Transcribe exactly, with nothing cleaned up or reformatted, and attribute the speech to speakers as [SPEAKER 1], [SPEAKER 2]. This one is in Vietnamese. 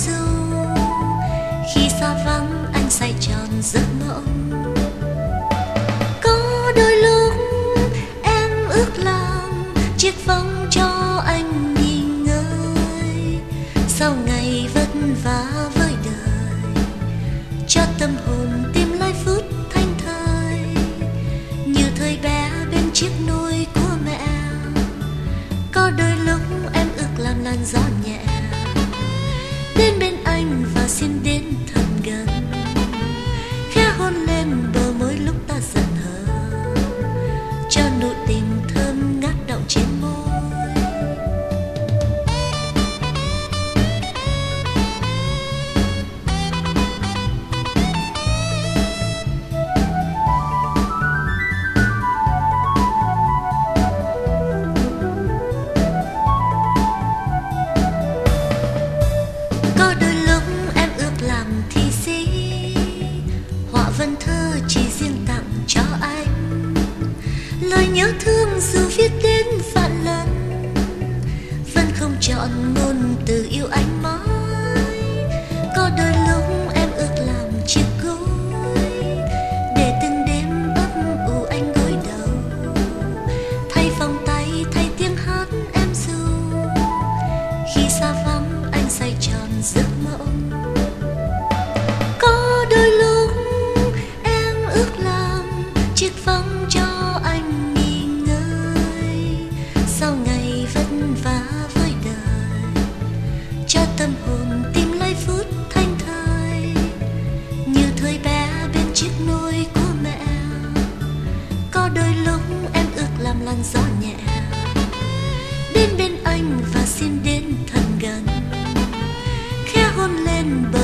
[SPEAKER 1] du. Khi xa vắng anh say tròn giấc mộng. Có đôi lúc em ước làm chiếc võng cho anh nghỉ ngơi sau ngày vất vả với đời, cho tâm hồn tìm lại phút thanh thơi như thời bé bên chiếc nôi của mẹ. Có đôi lúc em ước làm làn gió nhẹ đến bên anh và xin đến thật gần, khẽ hôn lên bờ môi lúc ta giận hờn, cho nụ tình thơm ngát đọng trên môi. Có đôi lúc em ước làm thi sĩ, họa vần thơ chỉ riêng tặng cho anh, lời nhớ thương dù viết đến vạn lần vẫn không chọn ngôn từ yêu anh mãi. Có đôi lúc em ước làm chiếc gối để từng đêm ấp ủ anh gối đầu, thay vòng tay thay tiếng hát em ru. Khi xa vắng anh say tròn giấc mộng. Có đôi lúc em ước làm chiếc võng cho anh nghỉ ngơi sau ngày vất vả với đời, cho tâm hồn tìm lại phút thanh thơi như thời bé bên chiếc nôi của mẹ. Có đôi lúc em ước làm làn gió nhẹ đến bên anh và xin đến thật gần, khẽ hôn lên bờ